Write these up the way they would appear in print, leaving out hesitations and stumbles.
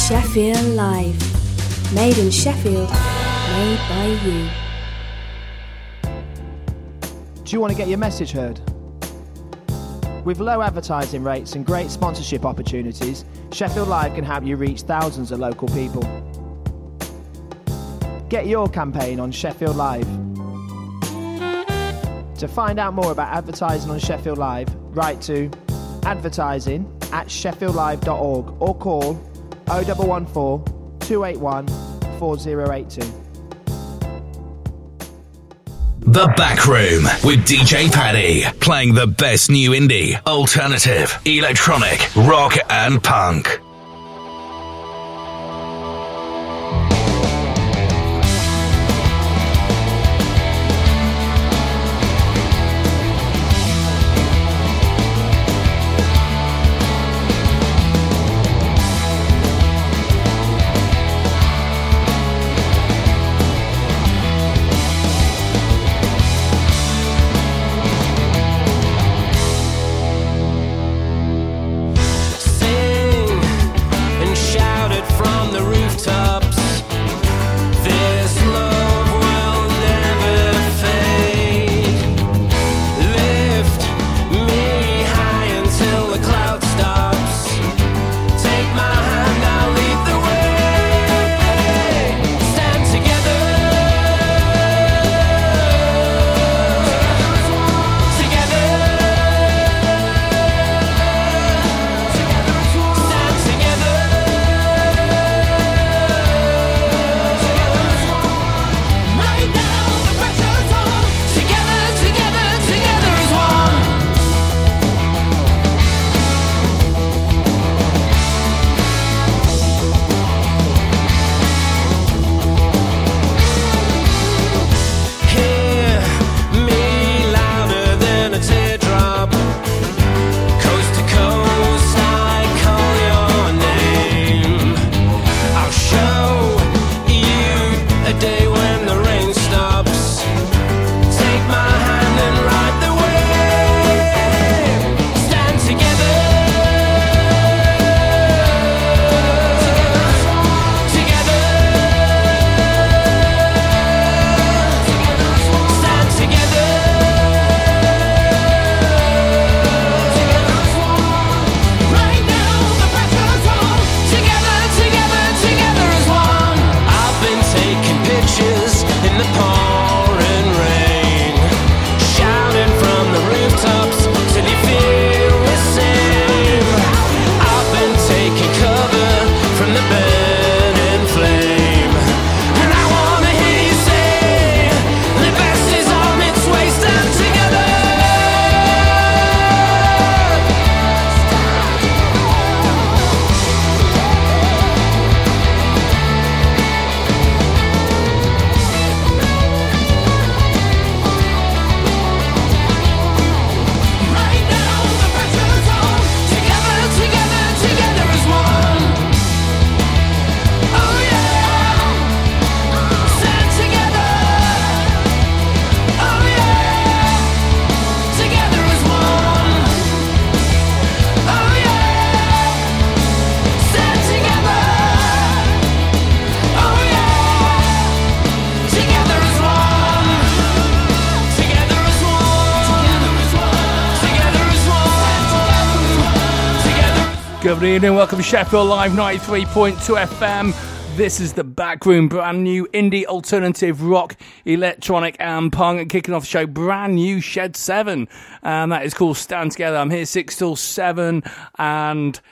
Sheffield Live. Made in Sheffield, made by you. Do you want to get your message heard? With low advertising rates and great sponsorship opportunities, Sheffield Live can help you reach thousands of local people. Get your campaign on Sheffield Live. To find out more about advertising on Sheffield Live, write to advertising@sheffieldlive.org or call 0114 281 4082. The Back Room with DJ Paddy, playing the best new indie, alternative, electronic, rock and punk. Good evening, welcome to Sheffield Live 93.2 FM. This is the Back Room, brand new indie, alternative, rock, electronic and punk. And kicking off the show, brand new Shed 7. And that is called Stand Together. I'm here 6 till 7 and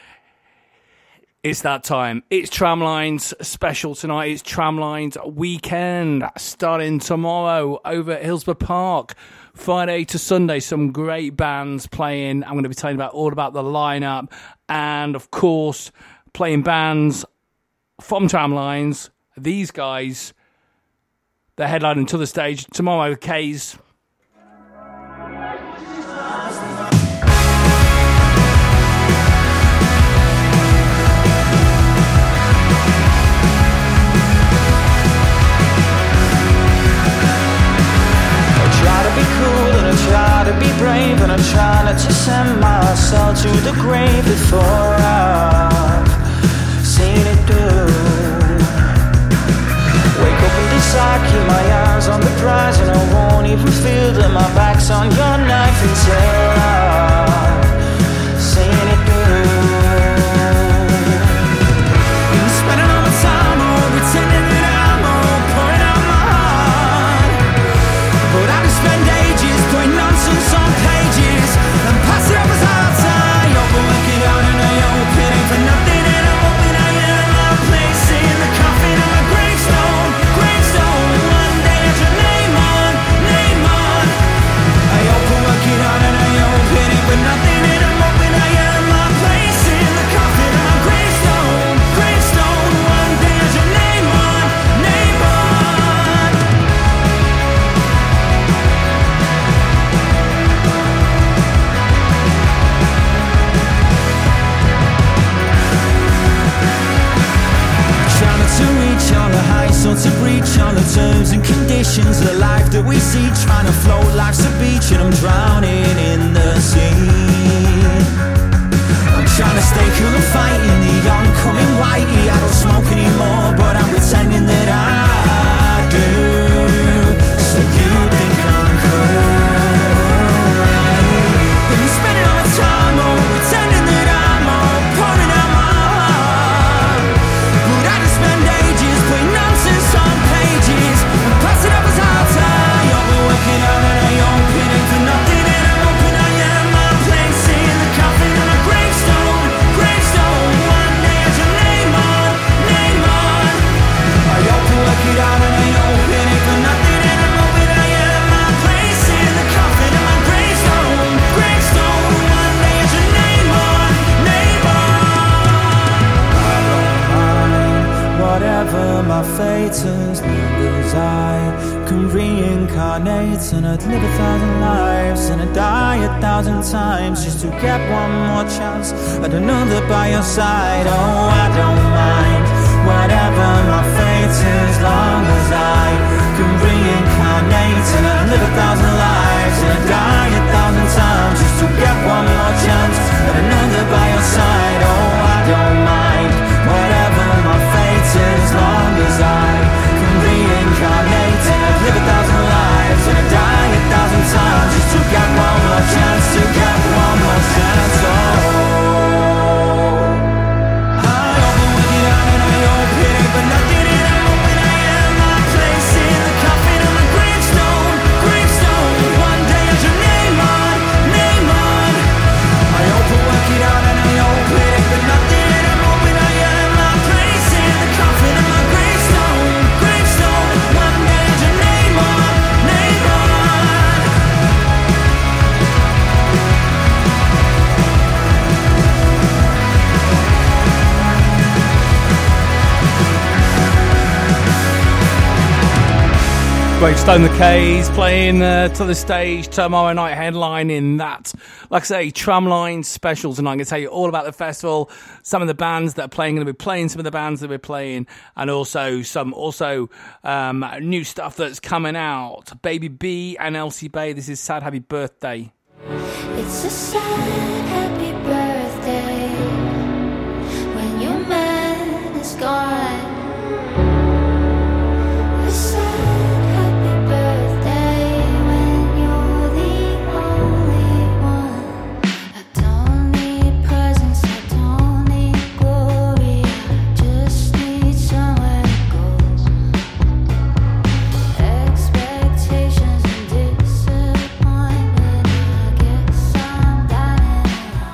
it's that time. It's Tramlines special tonight. It's Tramlines weekend starting tomorrow over at Hillsborough Park. Friday to Sunday, some great bands playing. I'm going to be telling you all about the lineup and, of course, playing bands from Tramlines. These guys, they're headlining to the stage tomorrow. K's. Try to be brave, and I try not to send myself to the grave before I've seen it through. feel that my back's on your knife until I'm seeing it through. Been spending all my time on pretending that I'm all pouring out my heart, but I can spend ages putting nonsense on pages and pass it up as hard time. You're working out and I open it for nothing, and I'm hoping I am my place in the coffin of my gravestone, gravestone. One day I should name on. I open, work it out and I open it for nothing, and I'm hoping I am my place in the coffin of my gravestone, gravestone. One day I should name on. Trying to reach all the heights, or to breach all the terms and conditions of the life that we see. Trying to float life's a beach and I'm drowning in the sea. I'm trying to stay cool and fighting the oncoming whitey. I don't smoke anymore, but I'm pretending that I do. So you think I'm cool. Been spending all my time on pretending that I'm all pouring out my heart, but I just spend ages putting nonsense on pages and pass it up as hard time. You'll be working out and I open it for nothing, and I'm hoping I am my place in the coffin of my gravestone, gravestone. One day I should name on. I open, work it out and I open it for nothing, and I'm hoping I am my place in the coffin of my gravestone, gravestone. One day I should name on. I don't mind whatever my fate is, because I can reincarnate and I'd live 1,000 lives and I'd die 1,000 times just to get one more chance at another by your side. Oh, I don't mind whatever my fate is, long as I can reincarnate and I'd live 1,000 lives and I'd die 1,000 times just to get one more chance at another by your side. Oh, I don't mind whatever my fate is, long as I can reincarnate and I'd live 1,000 lives and I'd die 1,000 times just to get one more chance, to get one more chance. I open, work it out and I open it for nothing, and I'm hoping I am my place in the coffin of my gravestone, gravestone. One day I should name on. I open, work it out and I open it for nothing, and I'm hoping I am my place in the coffin of my gravestone, gravestone. One day I should name on. Gravestone the K's playing to the stage tomorrow night, headlining that. Like I say, Tramline special tonight. I'm going to tell you all about the festival, some of the bands that are playing, going to be playing some of the bands that we're playing, and also some new stuff that's coming out. Baby B and Elsie Bay. This is Sad Happy Birthday. It's a sad happy birthday when your man is gone. A sad happy birthday when you're the only one. I don't need presents, I don't need glory, I just need somewhere to go. Expectations and disappointment, I guess I'm dying.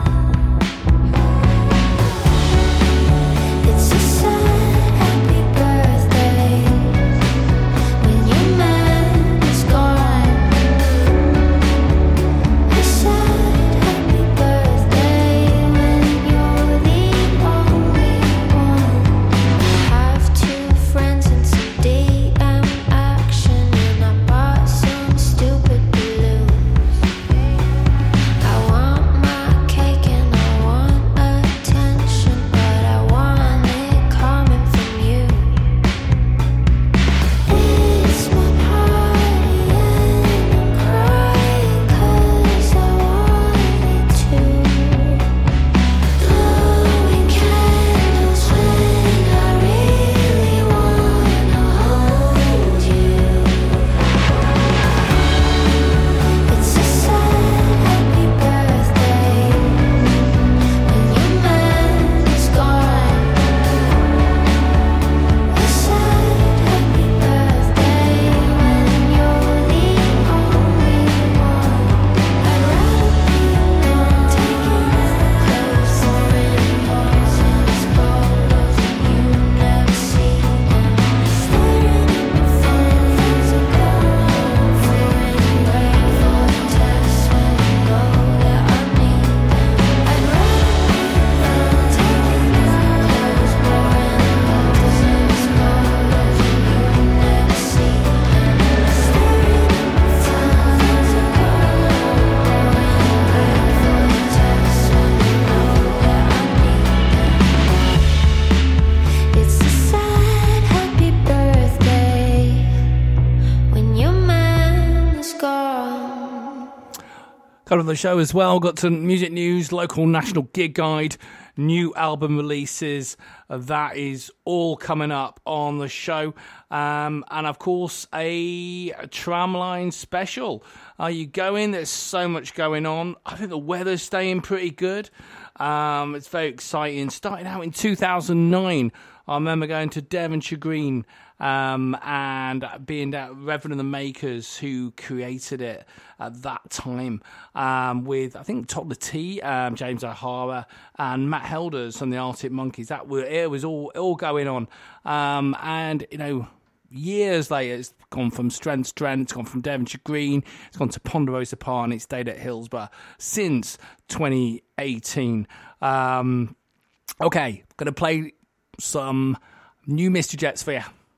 Got on the show as well. Got some music news, local national gig guide, new album releases. That is all coming up on the show. And of course, a Tramline special. Are you going? There's so much going on. I think the weather's staying pretty good. It's very exciting. Starting out in 2009, I remember going to Devonshire Green and being that Reverend and the Makers who created it at that time with, I think, Toddler T, James O'Hara and Matt Helders from the Arctic Monkeys. It was all going on. And, you know, years later, it's gone from strength to strength. It's gone from Devonshire Green. It's gone to Ponderosa Park, and it stayed at Hillsborough since 2018. Okay, going to play some new Mr. Jets for you.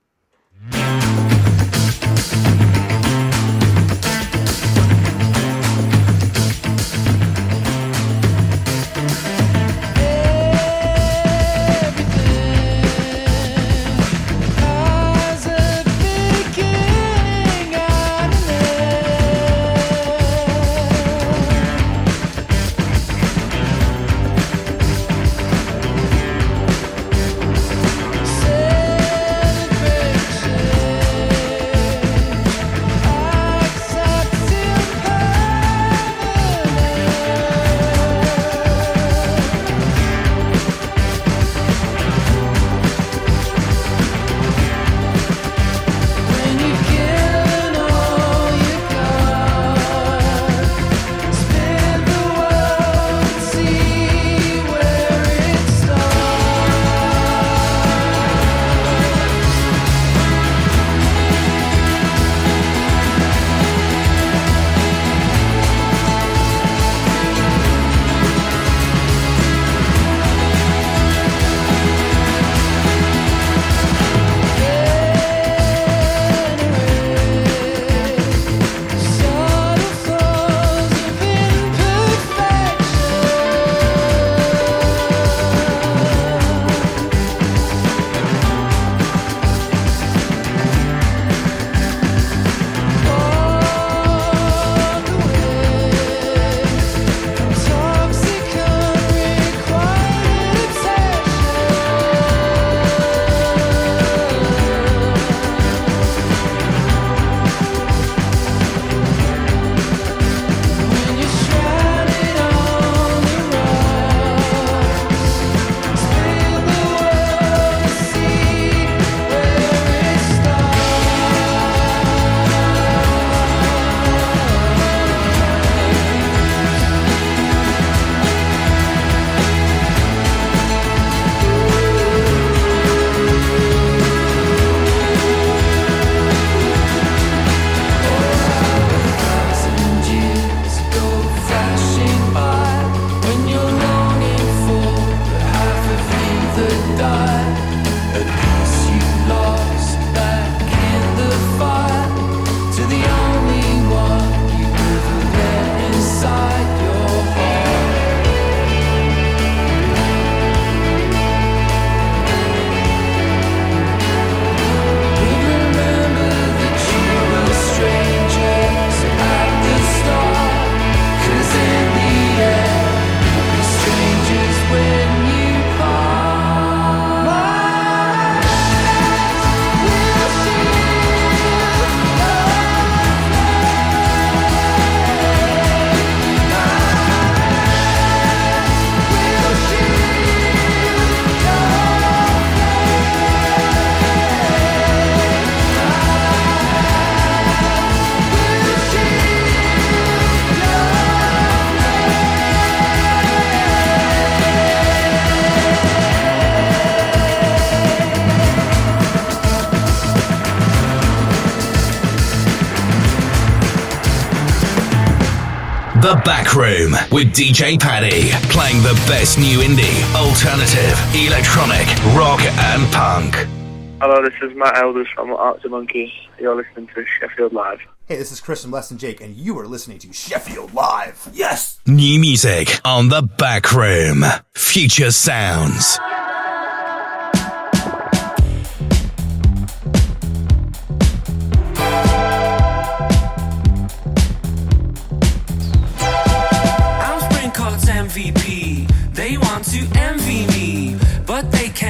The Back Room with DJ Paddy, playing the best new indie, alternative, electronic, rock and punk. Hello, this is Matt Elders from Arctic Monkeys. You're listening to Sheffield Live. Hey, this is Chris from Less Than Jake, and you are listening to Sheffield Live. Yes! New music on The Back Room. Future sounds.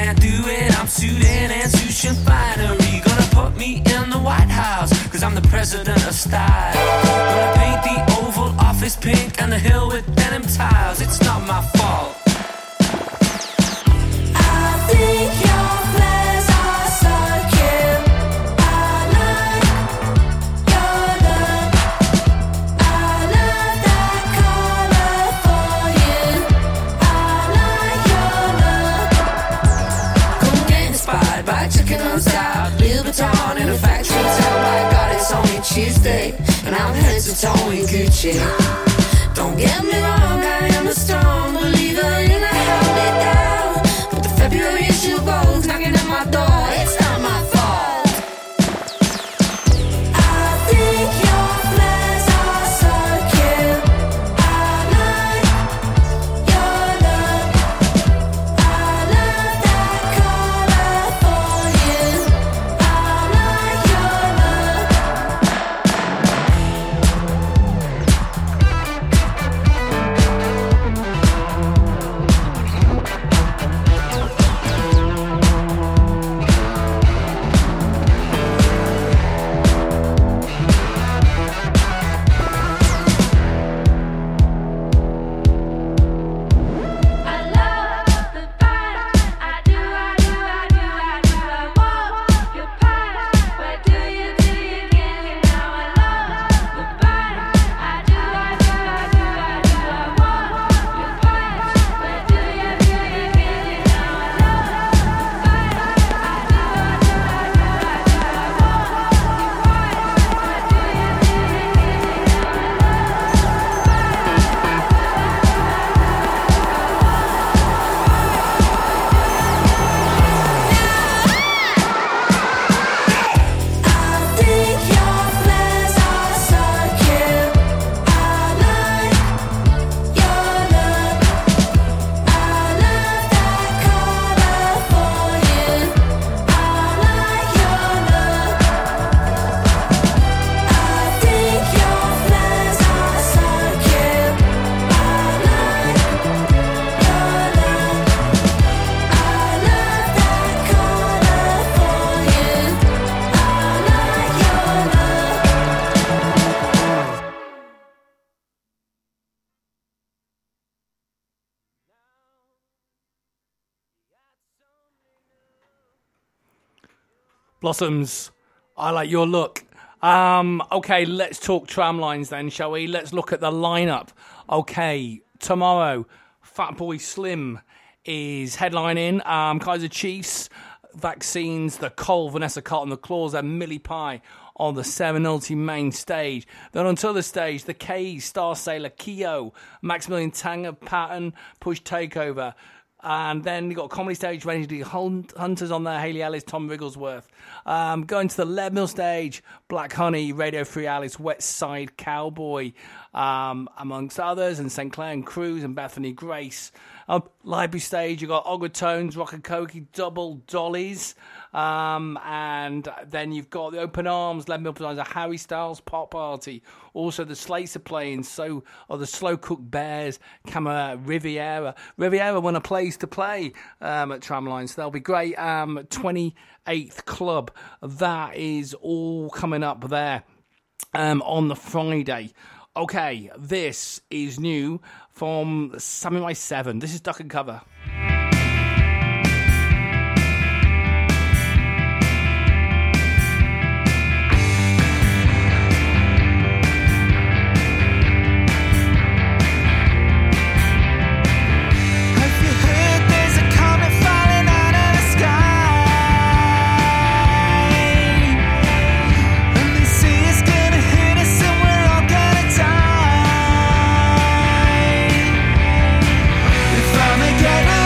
can't do it. I'm suited and sushi finery. Gonna put me in the White House, cause I'm the president of style. Gonna paint the Oval Office pink and the hill with denim tiles. It's not my fault. I think your flares are so cute. I like your look. I love that color for you. I like your look. Come get inspired by chicken on style. Louis Vuitton in a factory town. My God, it's only Tuesday, and I'm head to toe in Gucci. Don't get me wrong, I am a strong believer in a held me down. But the February issue Vogue's knocking at my door. It's not my fault. I think your flares are so cute. I like your look. I love that color for you. I like your look. I love the bite. I do, I do, I do, I do. I want your pie. Where do you get it now? I love the bite. I do, I do, I do, I do. I want your pie. Where do you get it now? I love the bite. I do, I do, I do, I do. I want your pie. Where do you get it now? I think your flares are so cute. I like your look. I love that color for you. I like your look. I think your flares are so cute. I like your look. I love that color for you. I like your look. Blossoms, I like your look. Okay, let's talk tramlines then, shall we? Let's look at the lineup. Okay, tomorrow, Fatboy Slim is headlining. Kaiser Chiefs, Vaccines, The Cole, Vanessa Carlton, The Claws, and Millie Pie on the Serenity main stage. Then on to the stage, The K's, Star Sailor, Keo, Maximilian Tanger, Patton, Push Takeover. And then you got Comedy Stage, Randy Hunters on there, Hayley Ellis, Tom Wigglesworth. Going to the Leadmill Stage, Black Honey, Radio Free Alice, West Side Cowboy, amongst others, and St. Clair and Cruz and Bethany Grace. Library Stage, you got Ogre Tones, Rock and Koki, Double Dollies. And then you've got the Open Arms, Leadmill presents a Harry Styles Pop Party. Also the Slates are playing, so are the Slow Cook Bears, Camera Riviera. Riviera want a place to play at Tramlines, so they'll be great. 28th Club, that is all coming up there on the Friday. Okay, this is new from Samurai 7. This is Duck and Cover. Get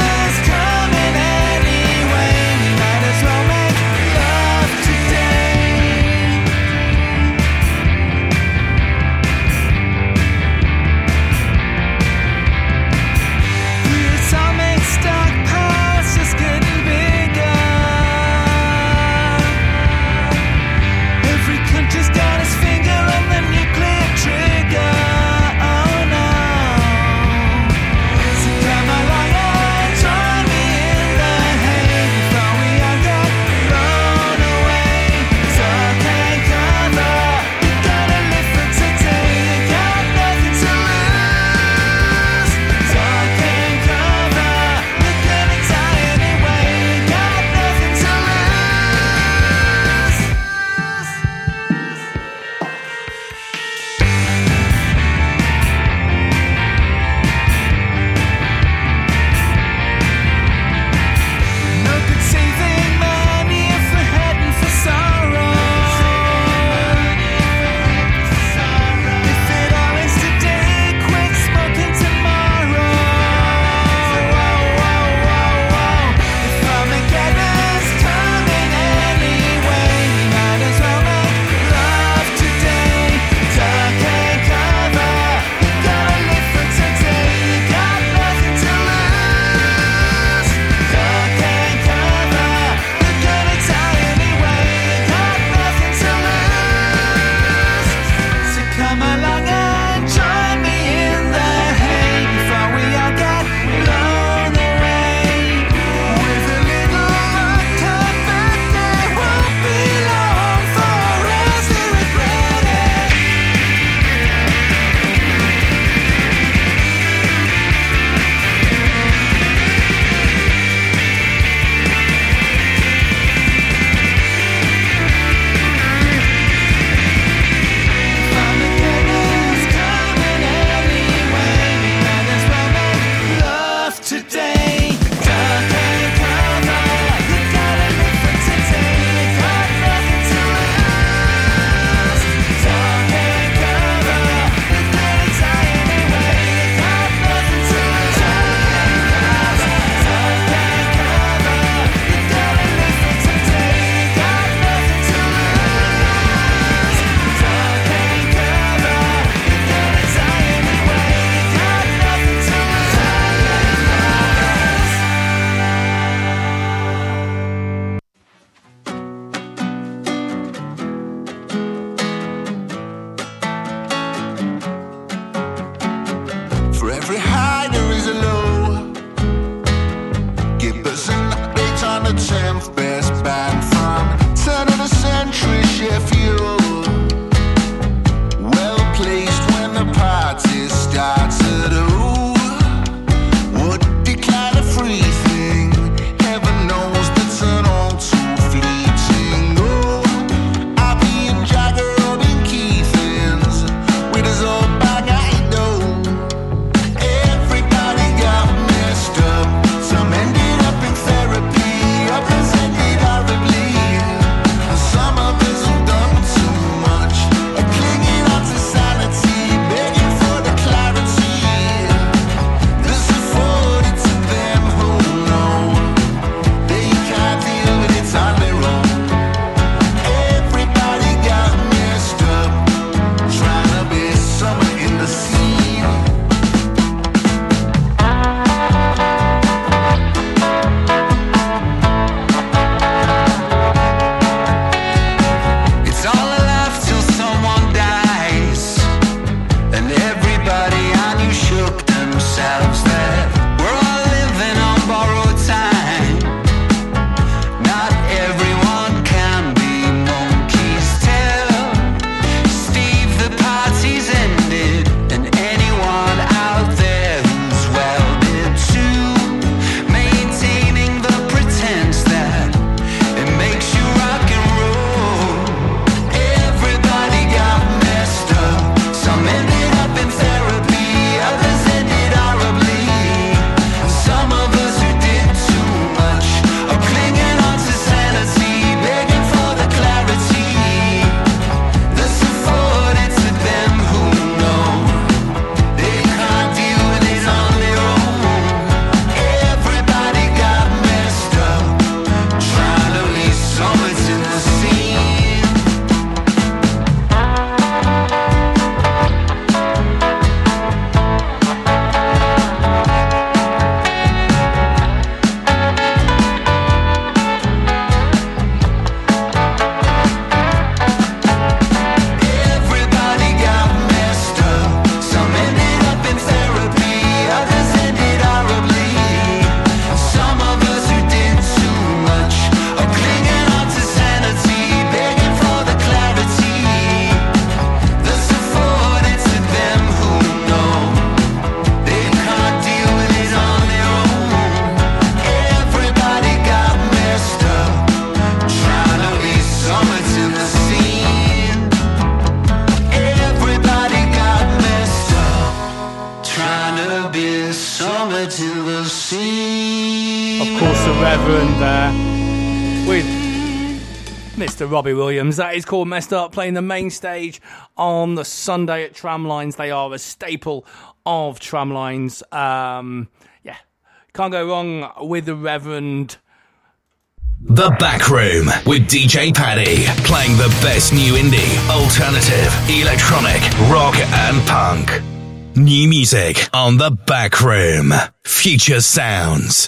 Reverend there with Mr. Robbie Williams. That is called Messed Up, playing the main stage on the Sunday at Tramlines. They are a staple of Tramlines. Yeah, can't go wrong with the Reverend. The Back Room with DJ Paddy, playing the best new indie, alternative, electronic, rock and punk. New music on The Back Room. Future sounds.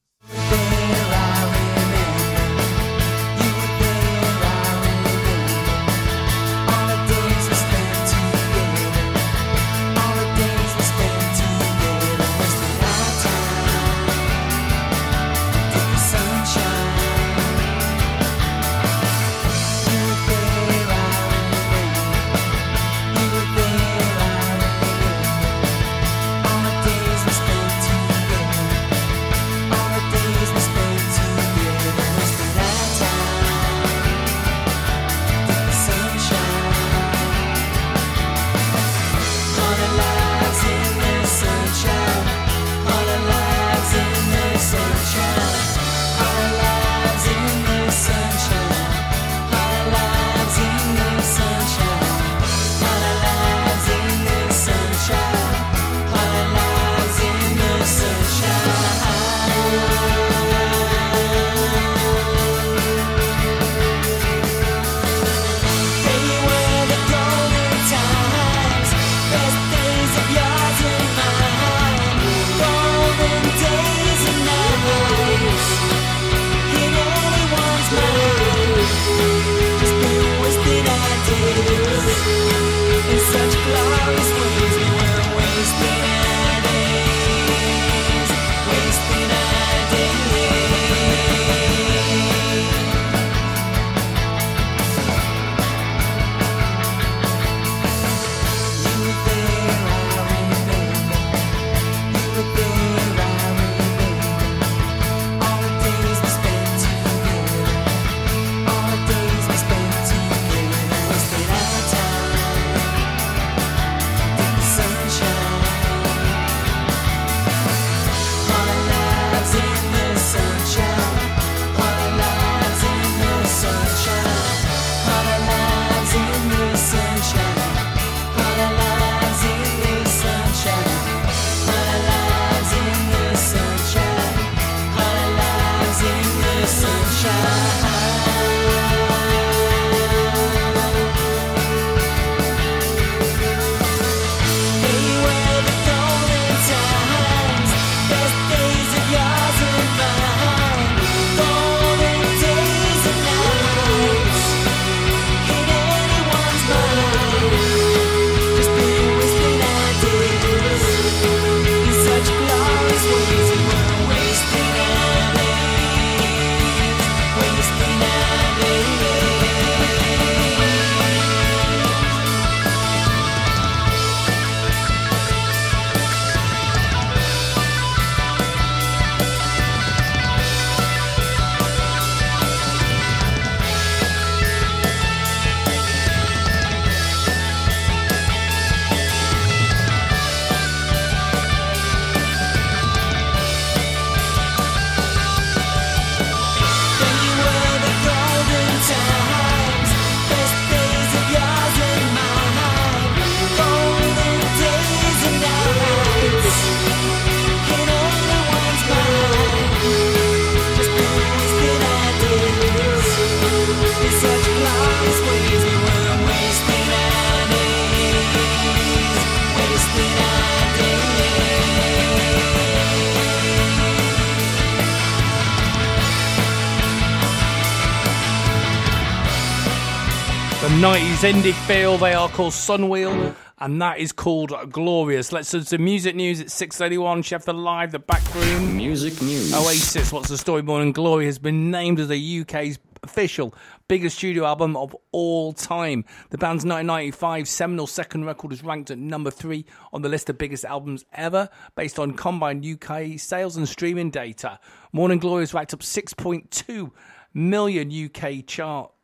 The 90s indie feel, they are called Sunwheel, and that is called Glorious. Let's do some music news at 6:31, Sheffield Live, The Back Room. Music news. Oasis, What's the Story, Morning Glory has been named as the UK's official biggest studio album of all time. The band's 1995 seminal second record is ranked at number 3 on the list of biggest albums ever, based on combined UK sales and streaming data. Morning Glory has racked up 6.2 million UK chart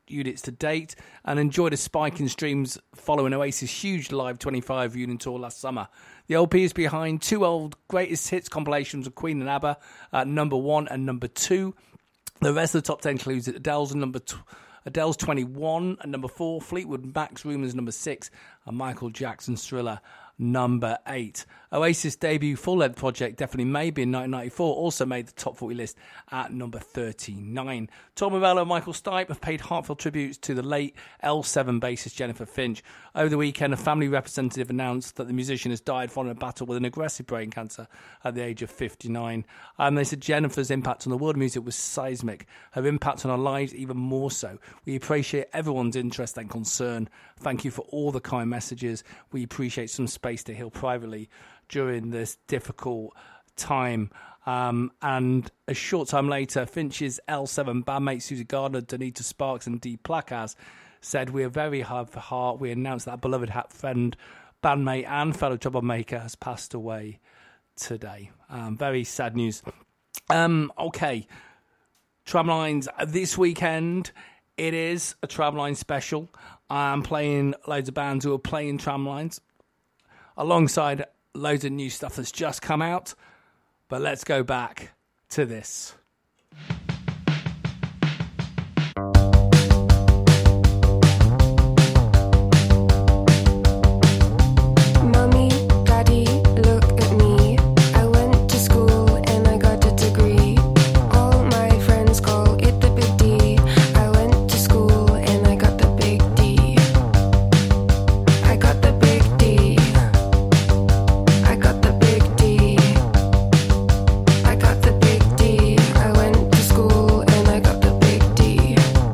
units to date and enjoyed a spike in streams following Oasis' huge live 25 unit tour last summer. The LP is behind two old greatest hits compilations of Queen and ABBA at number 1 and number 2. The rest of the top 10 includes Adele's 21 at number 4, Fleetwood Mac's Rumours number 6, and Michael Jackson's Thriller number 8. Oasis' debut full-length project, Definitely Maybe, in 1994, also made the top 40 list at number 39. Tom Morello and Michael Stipe have paid heartfelt tributes to the late L7 bassist Jennifer Finch. Over the weekend, a family representative announced that the musician has died following a battle with an aggressive brain cancer at the age of 59. They said Jennifer's impact on the world of music was seismic. Her impact on our lives even more so. We appreciate everyone's interest and concern. Thank you for all the kind messages. We appreciate some space to heal privately during this difficult time. And a short time later, Finch's L7 bandmates Susie Gardner, Donita Sparks and Dee Placas said, "We are very hard for heart. We announced that our beloved friend, bandmate and fellow troublemaker has passed away today." Very sad news. Okay, Tramlines this weekend. It is a Tramline special. I'm playing loads of bands who are playing Tramlines alongside loads of new stuff that's just come out. But let's go back to this. Mummy, Daddy, look at me. I went to school and I got a degree. All my friends call it the big D. I went to school and I got the big D. I got the big D. I got the big D. I got the big D. I went to school and I got the big D.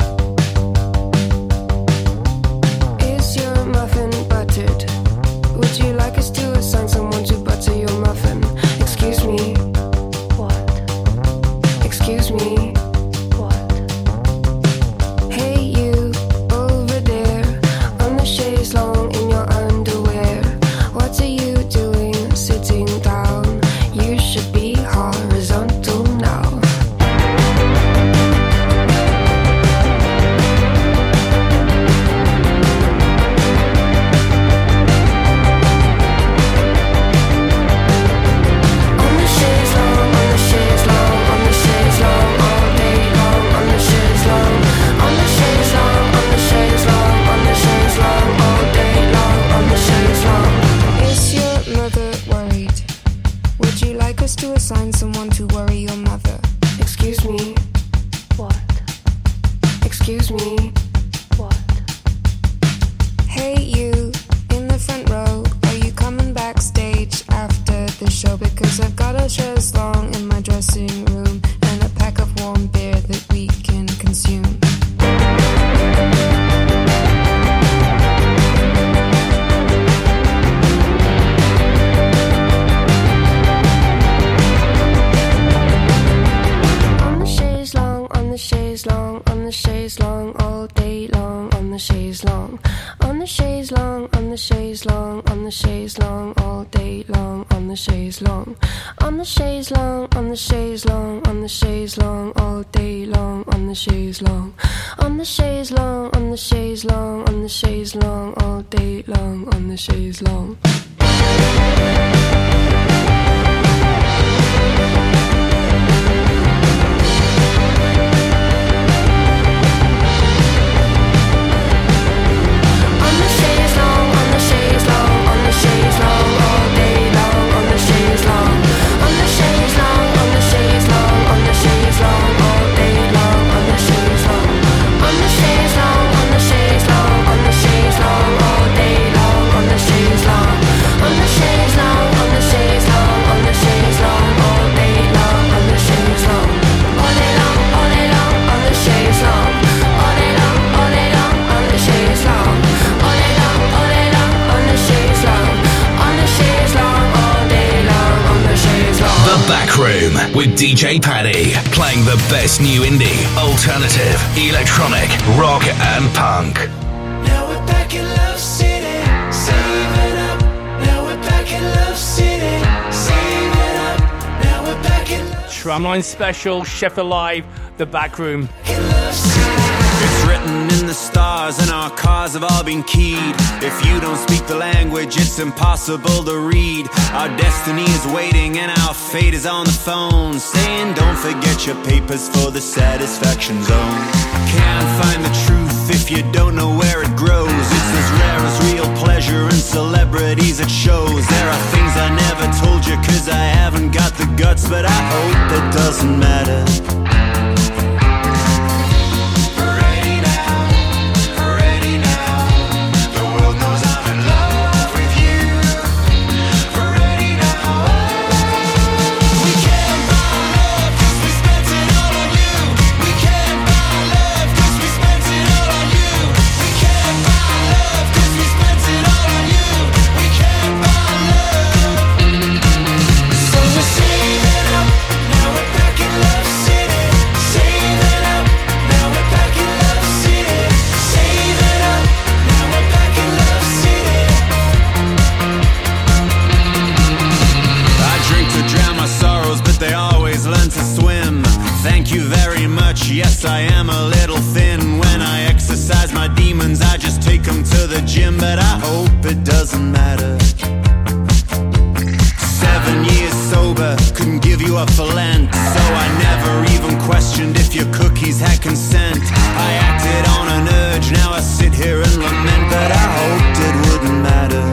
Is your muffin buttered? Would you like us to assign someone to butter your muffin? Excuse me. What? Excuse me. What? Hey you, over there, on the chaise longue in your underwear. What are you doing sitting down? You should be horizontal now. On the chaise longue, on the chaise longue, on the chaise longue, all day long. On the chaise longue, on the chaise longue, on the chaise longue, on the chaise longue, all day long. On the chaise longue. Is your mother worried? Would you like us to assign someone to worry your mother? Excuse me. What? Excuse me. What? Hey you, in the front row, are you coming backstage after the show? Because I've got a chaise longue in my dressing room and a pack of warm beer that we can consume. On the chaise longue, on the chaise longue, on the chaise longue, all day long. On the chaise longue, on the chaise longue, on the chaise longue, on the chaise longue, all day long. On the chaise longue, on the chaise longue, on the chaise longue, on the chaise longue, all day long. On the chaise longue, on the chaise longue, on the chaise longue, on the chaise longue, all day long. On the chaise longue. On the chaise longue, on the chaise longue, on the chaise longue, all day long. On the chaise longue, on the chaise longue, on the chaise longue, on the chaise longue, all day long. On the chaise longue, on the chaise longue, on the chaise longue, on the chaise longue, all day long. On the chaise longue, on the chaise longue, on the chaise longue, on the chaise longue, all day long. On the chaise longue, all day long, all day long, on the chaise longue, all day long, all day long, on the chaise longue, all day long, all day long, on the chaise longue, on the chaise longue, all day long, on the chaise longue. The Back Room with DJ Paddy, playing the best new indie, alternative, electronic, rock and punk. Now we're back in Love City, saving up. Now we're back in Love City, saving up. Now we're back in Tramline special, Sheffield Live, The Back Room. Love City. It's written in the stars and our cars have all been keyed. If you don't speak the language, it's impossible to read. Our destiny is waiting and our fate is on the phone, saying don't forget your papers for the satisfaction zone. Can't find the truth if you don't know where it grows. It's as rare as real pleasure and celebrities it shows. There are things I never told you cause I haven't got the guts, but I hope it doesn't matter. Yes, I am a little thin. When I exercise my demons, I just take them to the gym, but I hope it doesn't matter. 7 years sober, couldn't give you up for Lent, so I never even questioned if your cookies had consent. I acted on an urge, now I sit here and lament, but I hoped it wouldn't matter.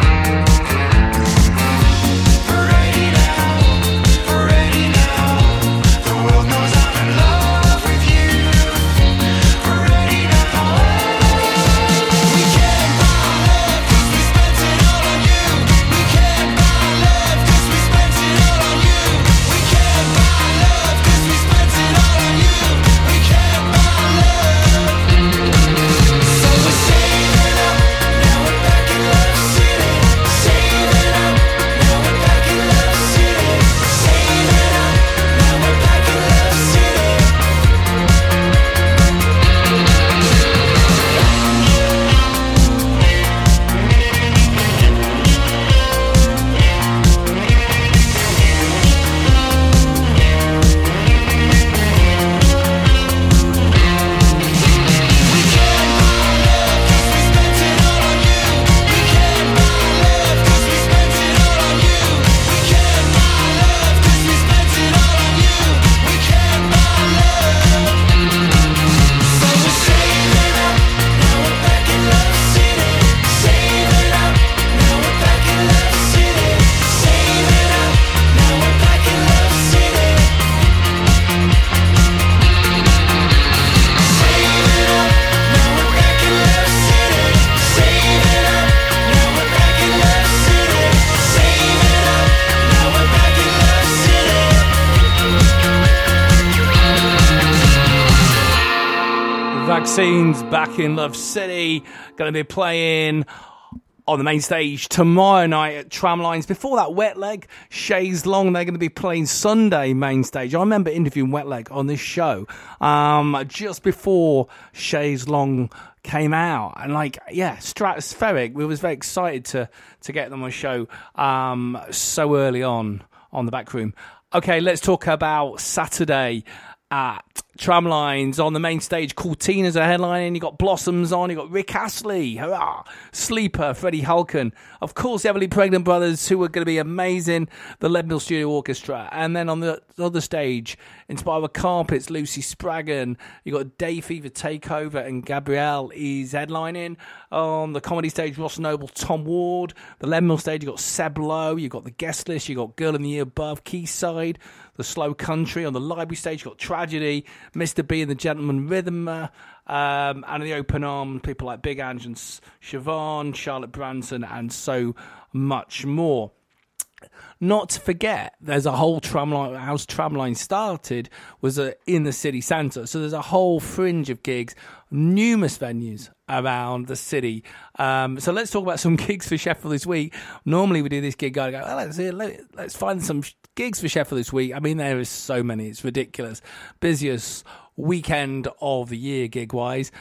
Vaccines back in Love City, going to be playing on the main stage tomorrow night at Tramlines. Before that, Wet Leg, Chaise Long, they're going to be playing Sunday main stage. I remember interviewing Wet Leg on this show just before Chaise Long came out, and stratospheric. We was very excited to get them on the show so early on the back room. Okay, let's talk about Saturday at Tramlines. On the main stage, Cortina's a headlining. You got Blossoms on. You got Rick Astley, hurrah! Sleeper, Freddie Hulken, of course, the Heavily Pregnant Brothers, who are going to be amazing. The Leadmill Studio Orchestra, and then on the other stage, Inspired by Carpets, Lucy Spraggan. You got Day Fever Takeover, and Gabrielle is headlining. On the comedy stage, Ross Noble, Tom Ward. The Leadmill stage, you got Seb Lowe. You got the guest list. You got Girl in the Year Above, Quayside. The Slow Country. On the library stage, you got Tragedy, Mr. B and the Gentleman Rhythm, and in the open arm, people like Big Ange and Siobhan, Charlotte Branson, and so much more. Not to forget, there's a whole Tramline, House Tramline started was in the city centre, so there's a whole fringe of gigs, numerous venues around the city. So let's talk about some gigs for Sheffield this week. Normally we do this gig, I go, well, let's find some gigs for Sheffield this week. I mean, there is so many, it's ridiculous. Busiest weekend of the year gig-wise.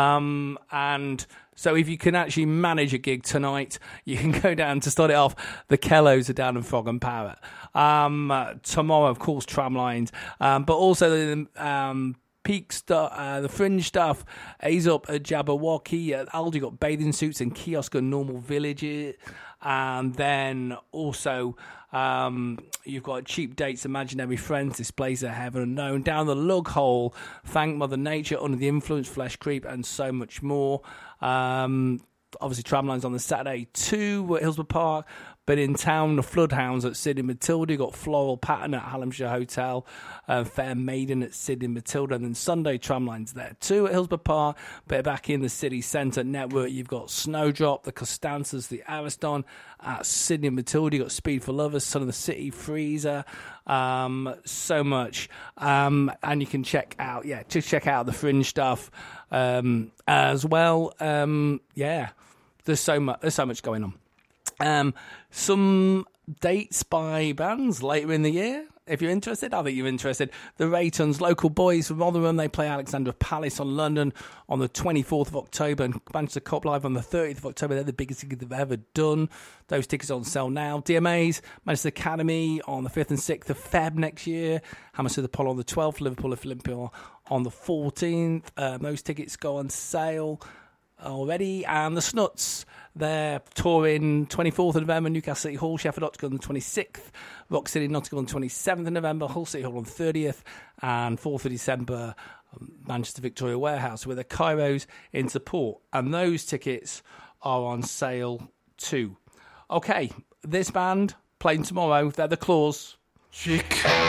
And so if you can actually manage a gig tonight, you can go down to start it off. The Kellos are down in Frog and Parrot. Tomorrow, of course, Tramlines. But also Peak stuff, the Fringe stuff. A's up at Jabberwocky. At Aldi, got bathing suits and kiosk at Normal Village. And then also you've got Cheap Dates, Imaginary Friends, Displays of Heaven Unknown, Down the Lug Hole, Thank Mother Nature, Under the Influence, Flesh Creep, and so much more. Obviously, Tramlines on the Saturday 2 at Hillsborough Park, but in town, the Floodhounds at Sydney Matilda. You got Floral Pattern at Hallamshire Hotel, Fair Maiden at Sydney Matilda, and then Sunday Tramlines there too at Hillsborough Park. But back in the city centre network, you've got Snowdrop, the Costanzas, the Ariston at Sydney Matilda. You got Speed for Lovers, Son of the City, Freezer, so much, and you can check out the Fringe stuff as well. There's so much going on. Some dates by bands later in the year. If you're interested, I think you're interested. The Raytons, local boys from Rotherham, they play Alexandra Palace on London on the 24th of October and Manchester Cop Live on the 30th of October. They're the biggest tickets they've ever done. Those tickets are on sale now. DMA's, Manchester Academy on the 5th and 6th of Feb next year. Hammersmith Apollo on the 12th, Liverpool Olympia on the 14th. Those tickets go on sale already. And the Snuts, they're touring 24th of November, Newcastle City Hall, Sheffield Optical on the 26th, Rock City Nottingham on the 27th of November, Hull City Hall on the 30th, and 4th of December, Manchester Victoria Warehouse, with the Kairos in support. And those tickets are on sale too. Okay, this band playing tomorrow, they're the Claws. Chic.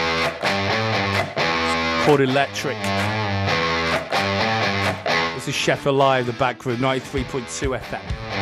Called Electric. This is Sheffield Live, the Back Room, 93.2 FM.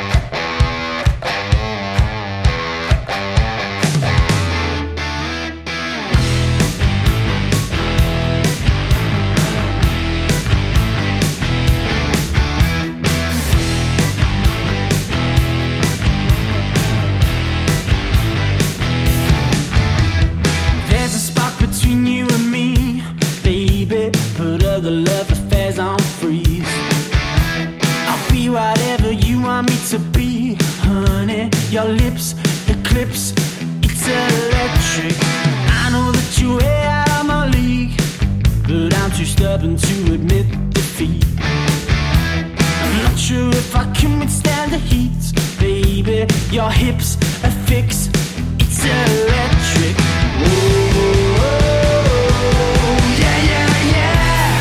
There's a spark between you and me, baby. Put other love affairs on freeze. I'll be whatever you want me to be, honey. Your lips, eclipse, it's electric. I know that you're way out of my league, but I'm too stubborn to admit defeat. I'm not sure if I can withstand the heat, baby. Your hips, a fix, it's electric. Oh, yeah, yeah, yeah.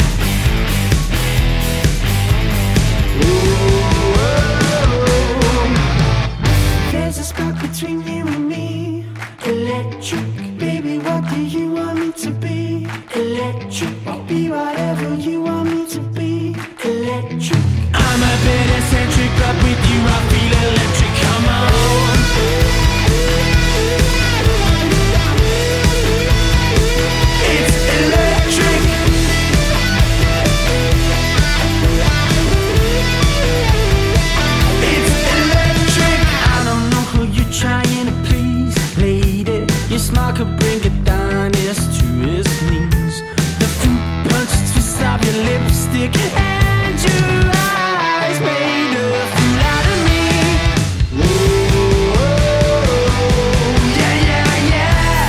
There's a spark between you and me. Electric, baby, what do you want me to be? Electric, I'll be whatever you want me to be. Electric. I'm a bit eccentric, but with you I feel electric. Come on. It's electric. It's electric. I don't know who you're trying to please, lady. Your smile could bring Adonis to his knees. The fruit punch twist of your lipstick and your eyes made a fool out of me. Whoa, yeah, yeah, yeah.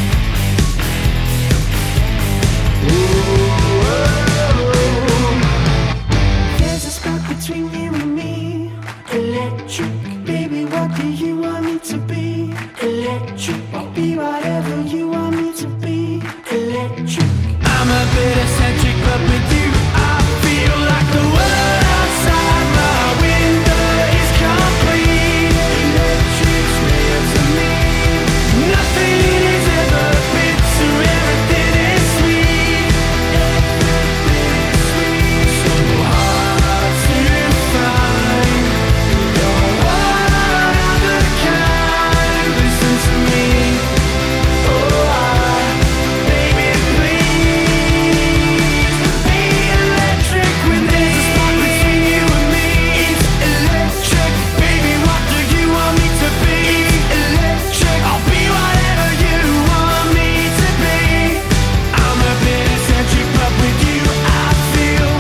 There's a spark between you and me. Electric, baby, what do you want me to be? Electric, I'll be whatever you want me to be. Electric. I'm a bit eccentric, but with you I feel like the world outside my window is complete. Electric's real to me. Nothing is ever bitter, everything is sweet. Everything is sweet. So hard to find. You're one of a kind. Listen to me. Baby, please be electric when there's a spark between you and me. It's electric, baby. What do you want me to be? Electric, I'll be whatever you want me to be. I'm a bit eccentric, but with you I feel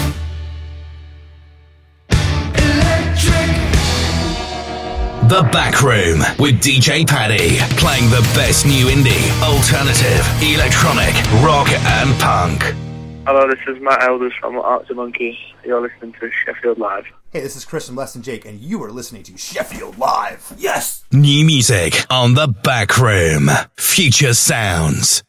electric. The Back Room with DJ Paddy, playing the best new indie, alternative, electronic, rock and punk. Hello, this is Matt Elders from Arctic Monkey. You're listening to Sheffield Live. Hey, this is Chris from Less Than Jake, and you are listening to Sheffield Live. Yes! New music on the Back Room. Future sounds.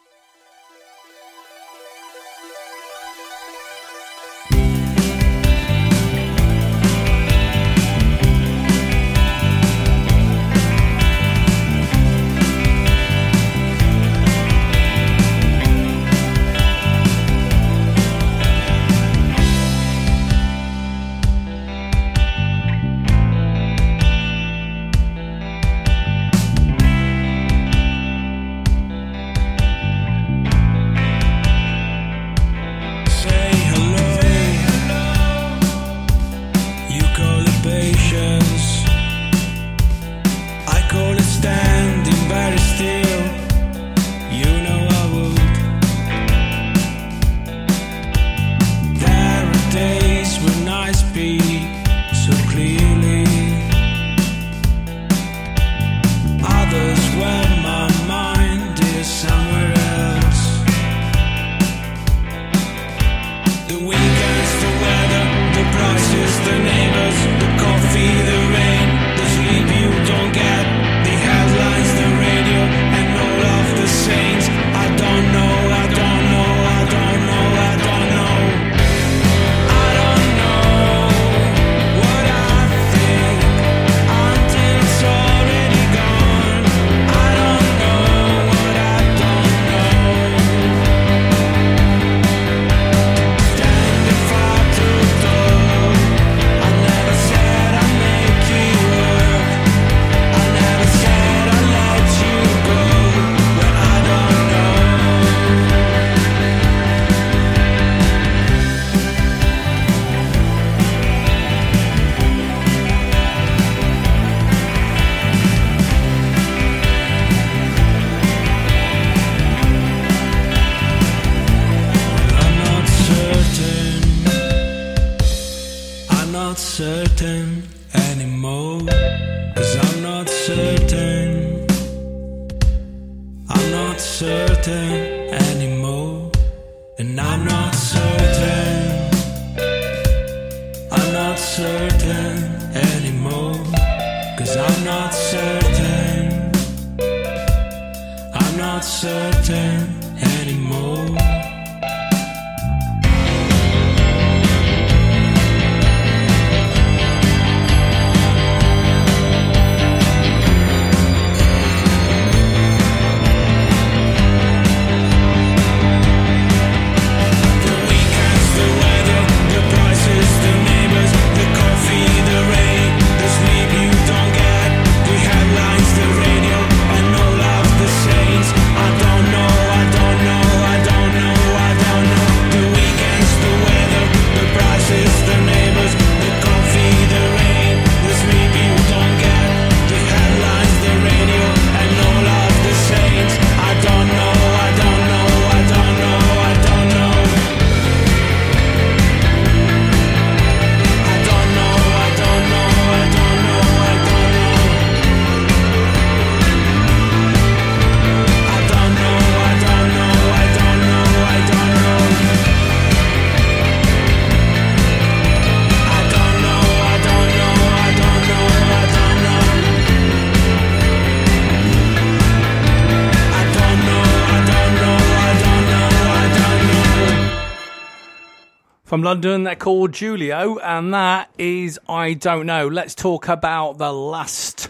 From London, they're called Julio, and that is I Don't Know. Let's talk about the last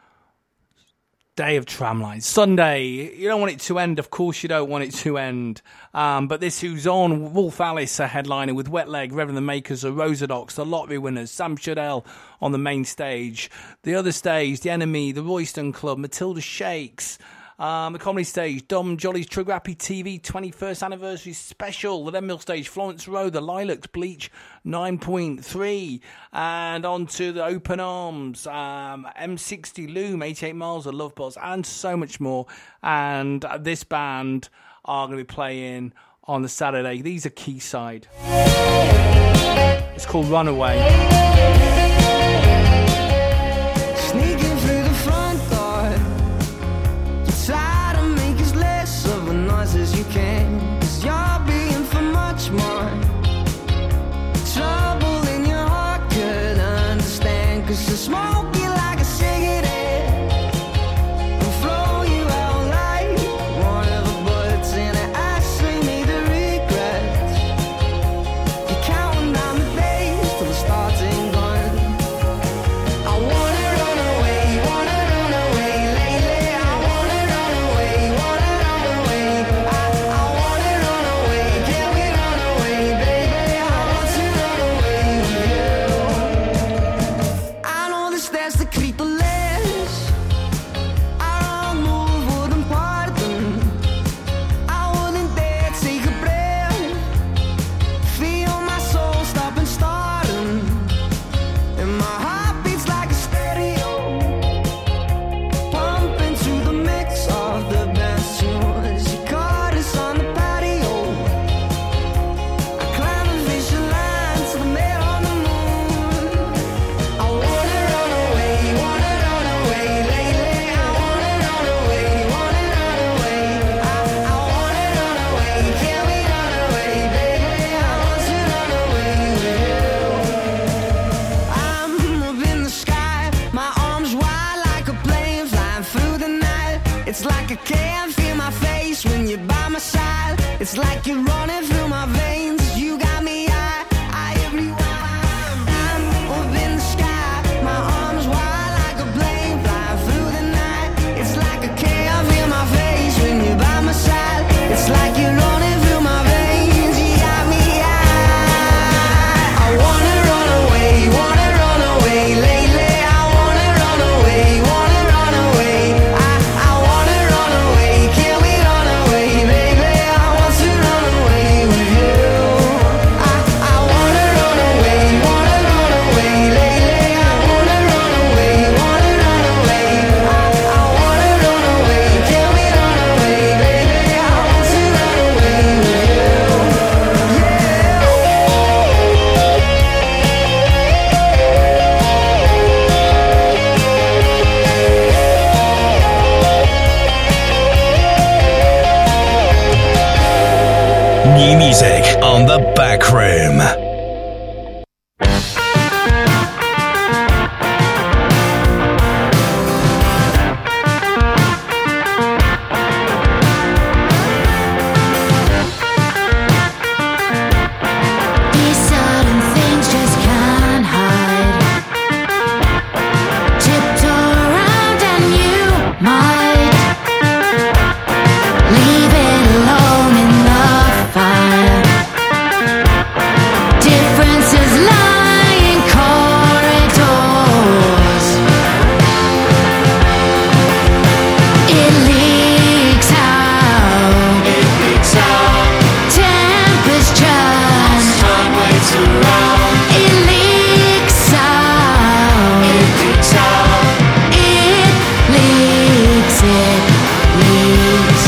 day of Tramline. Sunday, you don't want it to end. Of course you don't want it to end. But this who's on, Wolf Alice, a headliner with Wet Leg, Reverend the Makers, the Rosadox, the Lottery Winners, Sam Shadell on the main stage. The other stage, The Enemy, the Royston Club, Matilda Shakes. The comedy stage, Dom Jolly's Trigger Happy TV 21st anniversary special. The Len Mill stage, Florence Rowe, the Lilacs, Bleach 9.3, and on to the Open Arms, M60 Loom, 88 Miles of Love Buzz, and so much more. And this band are going to be playing on the Saturday. These are Quayside. It's called Runaway. Sneaking through the front door, try to make as less of a noise as you can, 'cause you're being for much It's like you're running through my veins. You got me high everywhere. I'm up in the sky, my arms wide like a plane, flying through the night. It's like a cave in my face when you're by my side. It's like you're running through my veins. You got me high. I wanna run away lately. I wanna run away, wanna run away. I wanna run away. Can we run away, baby? I want to run away with you. I wanna run away lately. I wanna run away, wanna run away. I wanna run away. Can we run away, baby? I want to run away with you. New music on the Back Room. These certain things just can't hide. Tiptoe around and you might leave it alone in the fire. Differences lie in corridors. It leaks out. Tempers churn. It leaks out. It leaks.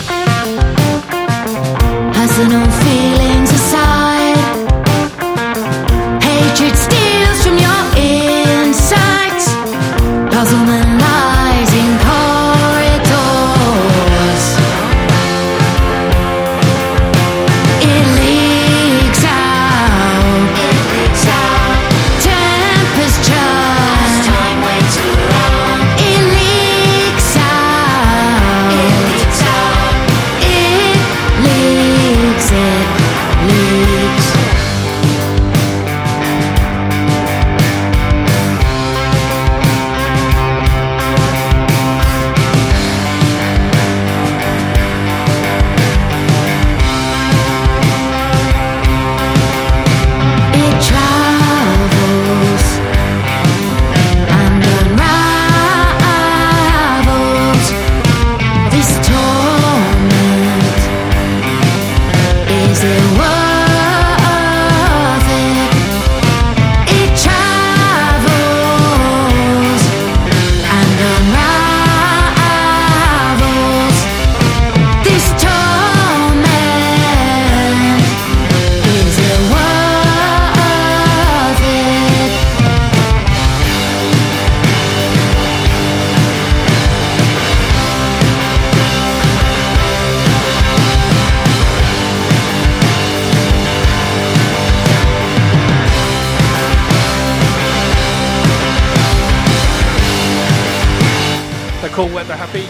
Personal feelings aside, hatred steals from your insides. Puzzlement lies in corridors. It leaks out. Tempers churn. It leaks out. It leaks. It travels and unravels. This torment, is it worth it? It travels and unravels. This torment, is it worth it? They're called Weather Happy.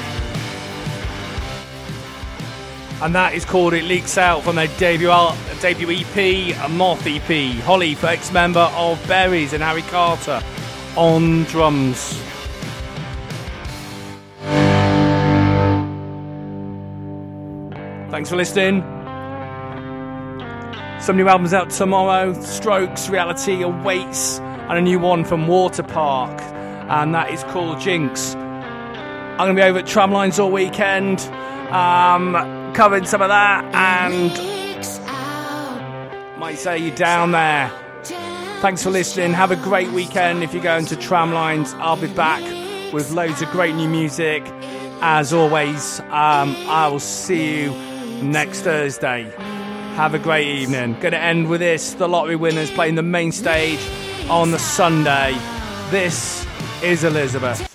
And that is called It Leaks Out from their debut EP, a Moth EP. Holly, for ex-member of Berries, and Harry Carter on drums. Thanks for listening. Some new albums out tomorrow. Strokes, Reality awaits, and a new one from Water Park, and that is called Jinx. I'm going to be over at Tramlines all weekend, covering some of that, and might say you down there. Thanks for listening. Have a great weekend. If you're going to Tramlines, I'll be back with loads of great new music. As always, I will see you next Thursday. Have a great evening. Going to end with this. The Lottery Winners playing the main stage on the Sunday. This is Elizabeth.